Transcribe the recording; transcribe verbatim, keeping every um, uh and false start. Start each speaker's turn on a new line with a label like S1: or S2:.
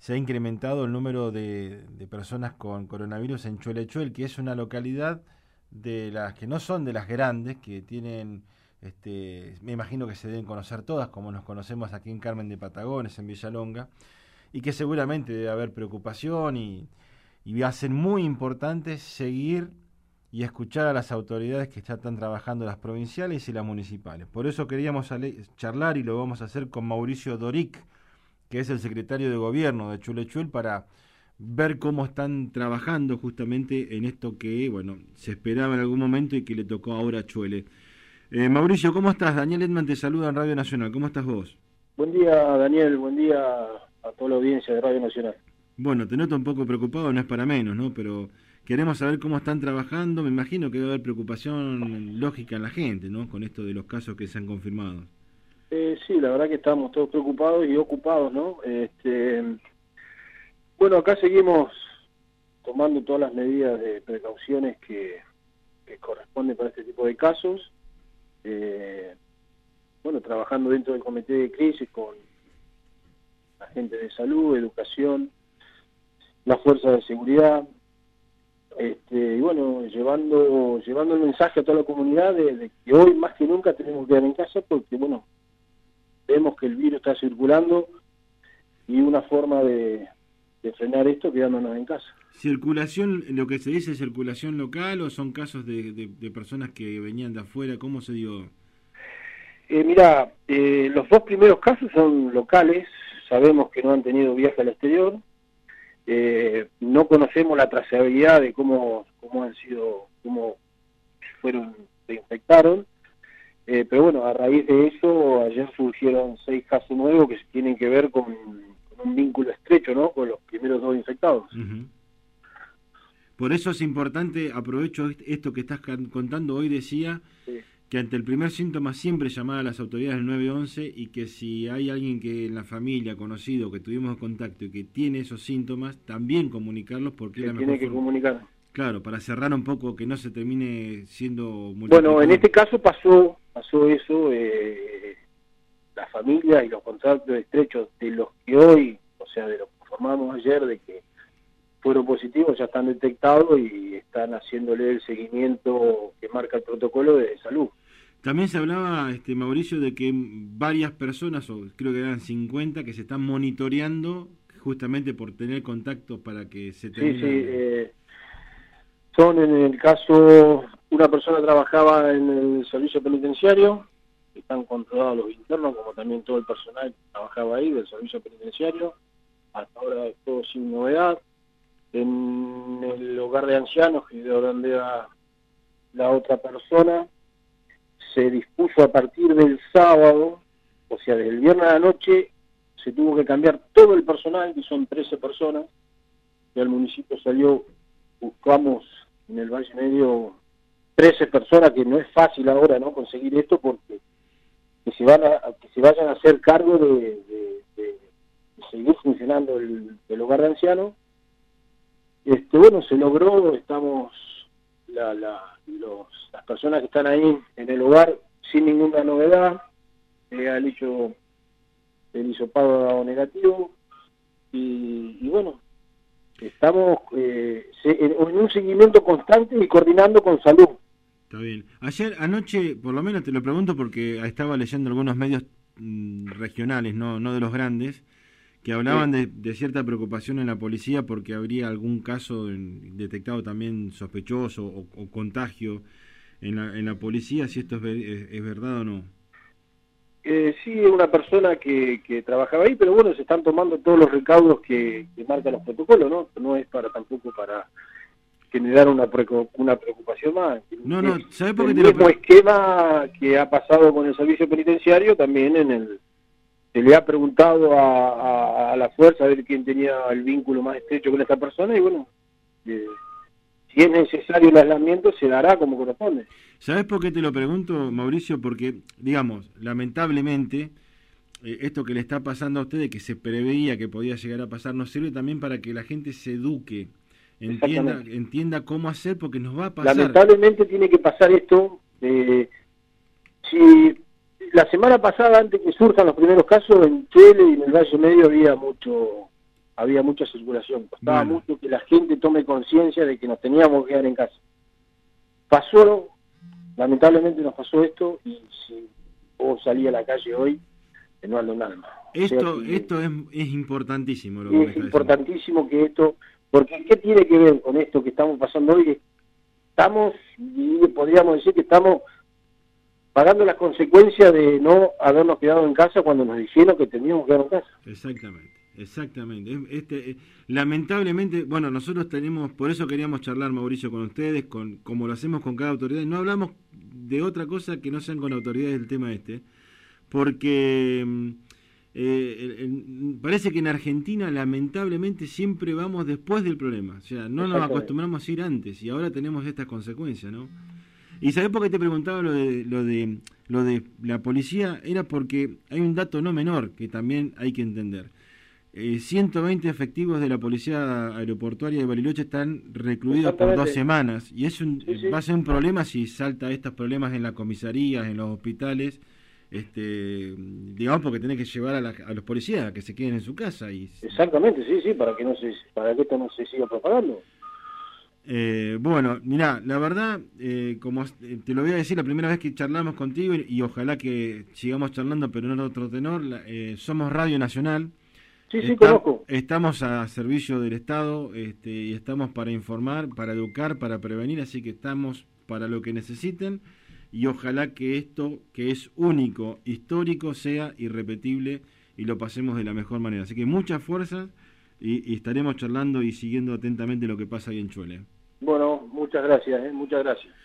S1: se ha incrementado el número de, de personas con coronavirus en Cholechuel, que es una localidad de las que no son de las grandes, que tienen, este, me imagino que se deben conocer todas, como nos conocemos aquí en Carmen de Patagones, en Villalonga, y que seguramente debe haber preocupación y, y va a ser muy importante seguir y escuchar a las autoridades que ya están trabajando, las provinciales y las municipales. Por eso queríamos charlar, y lo vamos a hacer con Mauricio Doric, que es el secretario de gobierno de Cholechuel, para ver cómo están trabajando justamente en esto que, bueno, se esperaba en algún momento y que le tocó ahora a Chuele. Eh, Mauricio, ¿cómo estás? Daniel Edman te saluda en Radio Nacional. ¿Cómo estás vos?
S2: Buen día, Daniel. Buen día a toda la audiencia de Radio Nacional.
S1: Bueno, te noto un poco preocupado, no es para menos, ¿no? Pero queremos saber cómo están trabajando. Me imagino que debe haber preocupación lógica en la gente, ¿no? Con esto de los casos que se han confirmado.
S2: Eh, sí, la verdad que estamos todos preocupados y ocupados, ¿no? Este, bueno, acá seguimos tomando todas las medidas de precauciones que, que corresponden para este tipo de casos. Eh, bueno, trabajando dentro del comité de crisis con agentes de salud, educación, las fuerzas de seguridad, este, y bueno, llevando llevando el mensaje a toda la comunidad de, de que hoy más que nunca tenemos que quedar en casa porque, bueno, vemos que el virus está circulando y una forma de, de frenar esto quedándonos en casa.
S1: ¿Circulación, lo que se dice circulación local o son casos de, de, de personas que venían de afuera? ¿Cómo se dio?
S2: Eh, mira, eh, los dos primeros casos son locales, sabemos que no han tenido viaje al exterior, eh, no conocemos la trazabilidad de cómo, cómo han sido, cómo fueron, se infectaron. Eh, pero bueno, a raíz de eso, ayer surgieron seis casos nuevos que tienen que ver con, con un vínculo estrecho, ¿no? Con los primeros dos infectados.
S1: Uh-huh. Por eso es importante, aprovecho esto que estás contando hoy, decía, sí, que ante el primer síntoma siempre llamar a las autoridades del nueve once y que si hay alguien que en la familia, conocido, que tuvimos contacto y que tiene esos síntomas, también comunicarlos porque
S2: se
S1: es la
S2: tiene
S1: mejor
S2: que
S1: forma.
S2: comunicar.
S1: Claro, para cerrar un poco, que no se termine siendo...
S2: Bueno, en este caso pasó pasó eso, eh, la familia y los contactos estrechos de los que hoy, o sea, de los que formamos ayer, de que fueron positivos, ya están detectados y están haciéndole el seguimiento que marca el protocolo de salud.
S1: También se hablaba, este Mauricio, de que varias personas, o creo que eran cincuenta, que se están monitoreando justamente por tener contactos para que se termine...
S2: Sí, sí, eh, son en el caso, una persona trabajaba en el servicio penitenciario, están controlados los internos, como también todo el personal que trabajaba ahí del servicio penitenciario, hasta ahora es todo sin novedad. En el hogar de ancianos, que de donde era la otra persona, se dispuso a partir del sábado, o sea, desde el viernes a la noche, se tuvo que cambiar todo el personal, que son trece personas, y al municipio salió, buscamos en el Valle Medio trece personas, que no es fácil ahora, ¿no?, conseguir esto, porque que se van a, que se vayan a hacer cargo de, de, de, de seguir funcionando el, el hogar de ancianos. Este, bueno, se logró, estamos la, la, los, las personas que están ahí en el hogar sin ninguna novedad, eh, han hecho el hisopado negativo y, y bueno, estamos eh, en, en un seguimiento constante y coordinando con salud.
S1: Está bien. Ayer, anoche, por lo menos te lo pregunto porque estaba leyendo algunos medios mmm, regionales, no, no de los grandes, que hablaban sí. de, de cierta preocupación en la policía porque habría algún caso en, detectado también sospechoso o, o contagio en la, en la policía, si esto es, es, es verdad o no.
S2: Eh, sí, es una persona que, que trabajaba ahí, pero bueno, se están tomando todos los recaudos que, que marcan los protocolos, ¿no? No es para tampoco para generar una, una preocupación más.
S1: No, no, ¿sabes por qué
S2: el
S1: te lo
S2: mismo esquema que ha pasado con el servicio penitenciario, también en el se le ha preguntado a, a, a la fuerza a ver quién tenía el vínculo más estrecho con esta persona y bueno, eh, si es necesario el aislamiento se dará como corresponde.
S1: ¿Sabes por qué te lo pregunto, Mauricio? Porque, digamos, lamentablemente, eh, esto que le está pasando a ustedes, que se preveía que podía llegar a pasar, nos sirve también para que la gente se eduque, entienda entienda cómo hacer, porque nos va a pasar.
S2: Lamentablemente tiene que pasar esto. Eh, si la semana pasada, antes que surjan los primeros casos, en Chile y en el Valle Medio había mucho había mucha circulación. Costaba
S1: Bueno.
S2: mucho que la gente tome conciencia de que nos teníamos que quedar en casa. Pasó, lamentablemente nos pasó esto, y si vos salís a la calle hoy, no anda un alma.
S1: Esto,
S2: o sea que,
S1: esto es, es importantísimo lo que me
S2: es
S1: está
S2: importantísimo que esto, porque ¿qué tiene que ver con esto que estamos pasando hoy? Estamos, y podríamos decir que estamos pagando las consecuencias de no habernos quedado en casa cuando nos dijeron que teníamos que quedar en casa.
S1: Exactamente, exactamente. Este, eh, lamentablemente, bueno, nosotros tenemos, por eso queríamos charlar, Mauricio, con ustedes, con como lo hacemos con cada autoridad. No hablamos de otra cosa que no sean con autoridades del tema este, porque eh, el, el, parece que en Argentina, lamentablemente, siempre vamos después del problema. O sea, no nos acostumbramos a ir antes y ahora tenemos estas consecuencias, ¿no? Y ¿sabés por qué te preguntaba lo de, lo de lo de la policía? Era porque hay un dato no menor que también hay que entender. Eh, ciento veinte efectivos de la Policía Aeroportuaria de Bariloche están recluidos por dos semanas. Y es un, sí, sí. va a ser un problema si salta estos problemas en las comisarías, en los hospitales, este digamos, porque tenés que llevar a, la, a los policías a que se queden en su casa. Y...
S2: Exactamente, sí, sí, para que, no se, para que esto no se siga propagando.
S1: Eh, bueno, mirá, la verdad, eh, como te lo voy a decir la primera vez que charlamos contigo, y, y ojalá que sigamos charlando, pero no en otro tenor, la, eh, somos Radio Nacional.
S2: Sí, sí, Está, conozco.
S1: Estamos a servicio del Estado, este, y estamos para informar, para educar, para prevenir, así que estamos para lo que necesiten, y ojalá que esto, que es único, histórico, sea irrepetible y lo pasemos de la mejor manera. Así que muchas fuerzas. Y, y estaremos charlando y siguiendo atentamente lo que pasa ahí en Chuele.
S2: Bueno, muchas gracias, ¿eh? muchas gracias.